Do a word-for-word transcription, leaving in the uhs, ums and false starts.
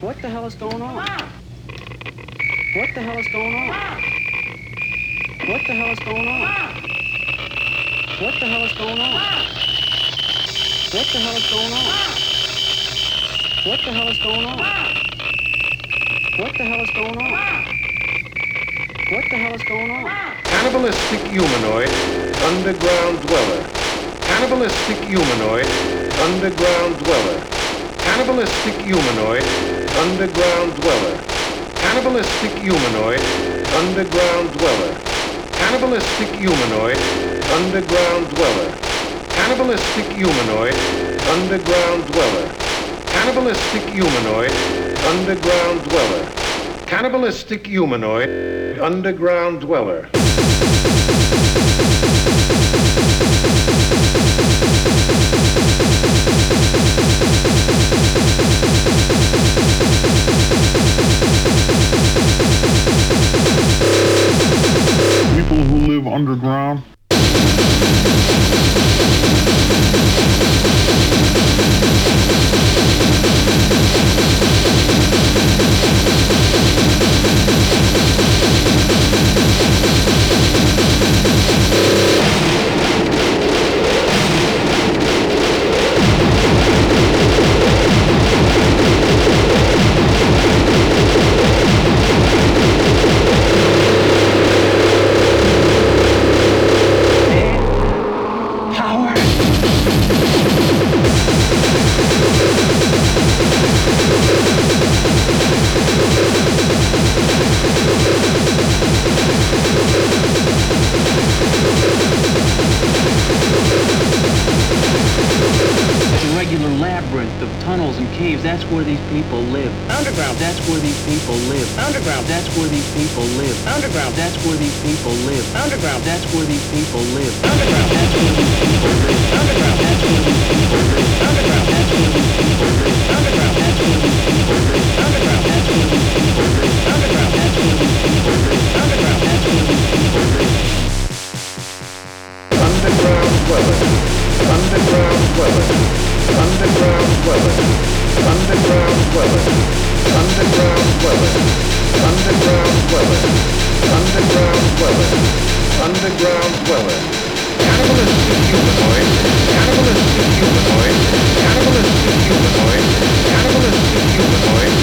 What the hell is going on? What the hell is going on? What the hell is going on? What the hell is going on? What the hell is going on? What the hell is going on? What the hell is going on? What the hell is going on? Cannibalistic humanoid, underground dweller. Cannibalistic humanoid, underground dweller. Cannibalistic humanoid, underground dweller. Cannibalistic humanoid, underground dweller. Cannibalistic humanoid, underground dweller. Cannibalistic humanoid, underground dweller. Cannibalistic humanoid, underground dweller. Cannibalistic humanoid, underground dweller. People who live underground. That's where these people live. Underground. That's where these people live. Underground. That's where these people live. Underground. That's where these people live. Underground. That's where these people live. Underground. That's where these people live. Underground. That's where these people live. Underground. That's where these people live. Underground. That's where these people live. Underground. That's where these people live. Underground. That's where these people live. Underground. That's where these people live. Underground dweller. Underground dweller. Underground dweller. Underground dweller. Underground dweller. Underground dweller. Underground dweller. Underground dweller. Cannibalistic humanoid. Cannibalistic humanoid. Cannibalistic humanoid. Cannibalistic humanoid.